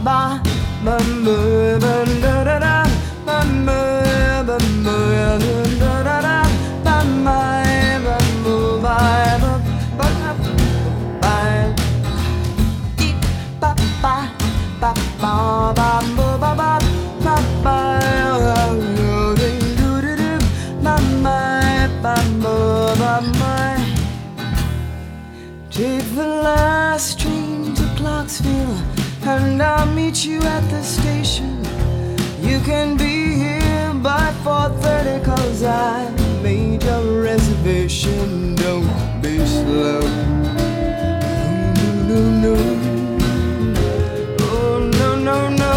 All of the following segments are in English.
ba ba ba ba da da da ba ba ba ba da da da ba my ba ba ba ba ba dee ba ba ba ba ba ba ba ba ba ba take the last train to Clarksville, and I'll meet you at the station. You can be here by 4:30, 'cause I made a reservation. Don't be slow. No, no, no. Oh, no, no, no.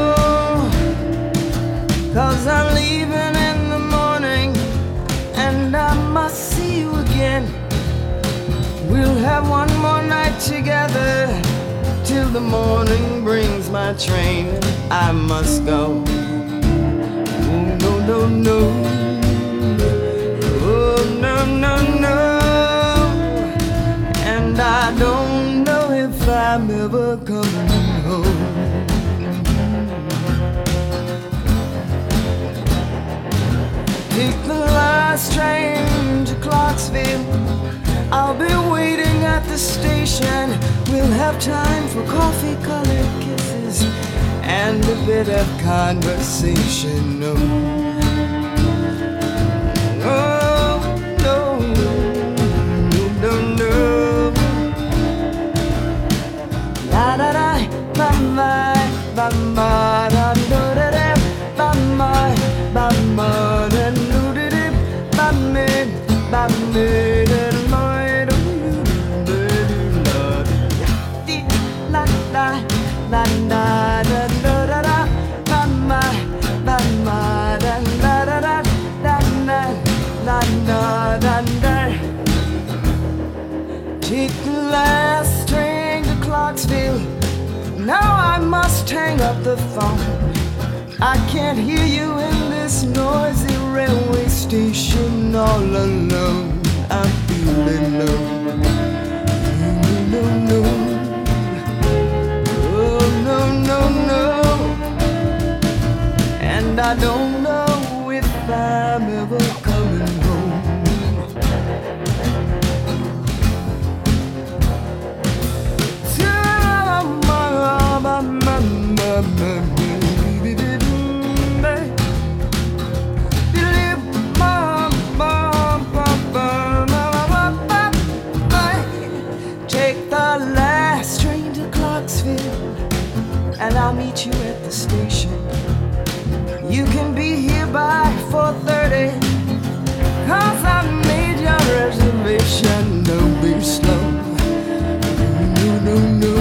'Cause I'm leaving in the morning, and I must see you again. We'll have one more night together, till the morning brings my train. I must go. Oh, no, no, no. Oh, no, no, no. And I don't know if I'm ever coming home. Take the last train to Clarksville. I'll be waiting at the station. We'll have time for coffee-colored kisses and a bit of conversation. No, oh, no, no, no, no. La da da, ba ma, ba ma, da da da da, ba ma, ba ma, da da da da, ba me, ba me, da ma. La da da da da da, ba ma, ba ma, da da da da, da da, la da da da. Take the last train to Clarksville. Now I must hang up the phone. I can't hear you in this noisy railway station all alone. I'm feeling low. No, no, no. No, no, no. And I don't know if I'm ever coming home. Take the last train to Clarksville, and I'll meet you at the station. You can be here by 4:30, 'cause I made your reservation. Don't be slow. No, no, no.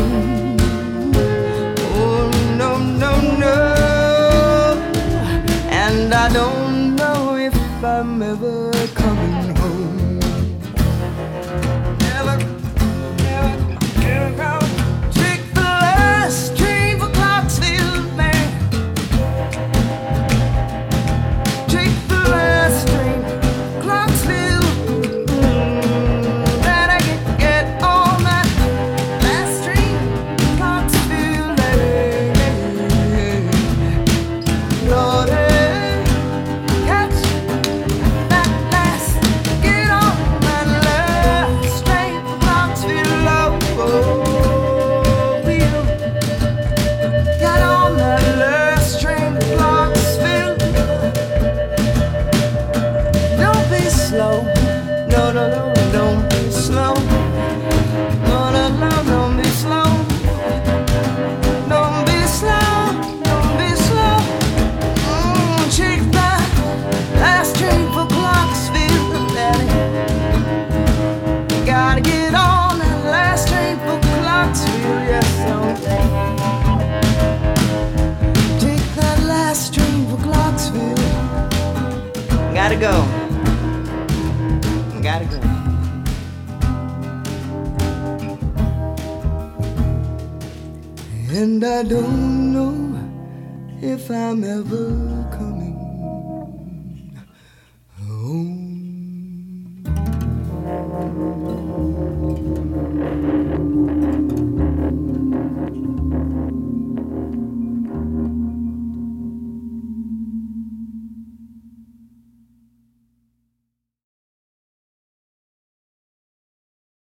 Oh, no, no, no. And I don't know if I'm ever coming home. Never, never, never come. Take the last train for Clarksville, man. Take the last train, Clarksville. That I can get on that last train, Clarksville. Lord, catch that last, get on that last train for Clarksville. Oh, got on that last train to Clarksville. Don't be slow. No, no, no, don't be slow. No, no, no, don't be slow. Don't be slow. Don't be slow. Take that last train for Clarksville, Daddy. Gotta get on that last train for Clarksville, yes, okay. Take that last train for Clarksville. Gotta go. Gotta go. And I don't know if I'm ever